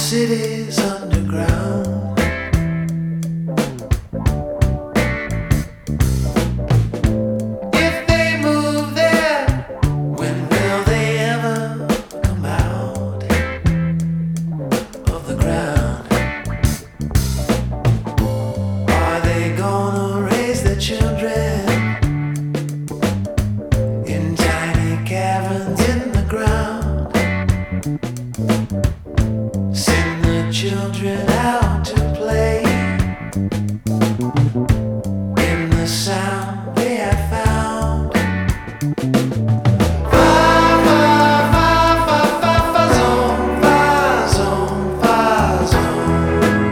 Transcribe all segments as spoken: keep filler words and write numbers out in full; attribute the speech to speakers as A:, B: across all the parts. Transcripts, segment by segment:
A: cities underground. If they move there, when will they ever come out of the ground? Are they gonna raise their children in tiny caverns in the ground? Send the children out to play in the sound they have found. Fa, fa, fa, fa, fa, fa, zone, fa, zone, fa, zone.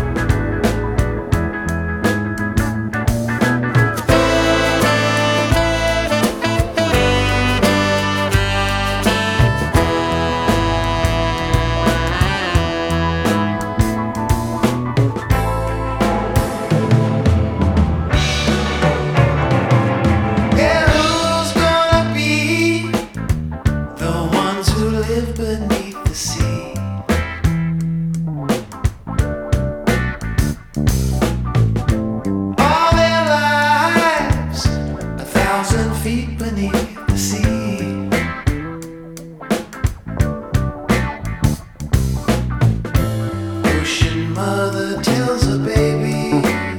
A: Yeah, who's gonna be the ones who live beneath the sea? All their lives, a thousand feet beneath the sea. Ocean mother tells her baby,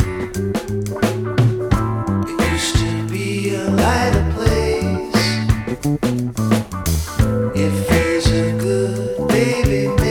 A: it used to be a lighter place. If he's a good baby.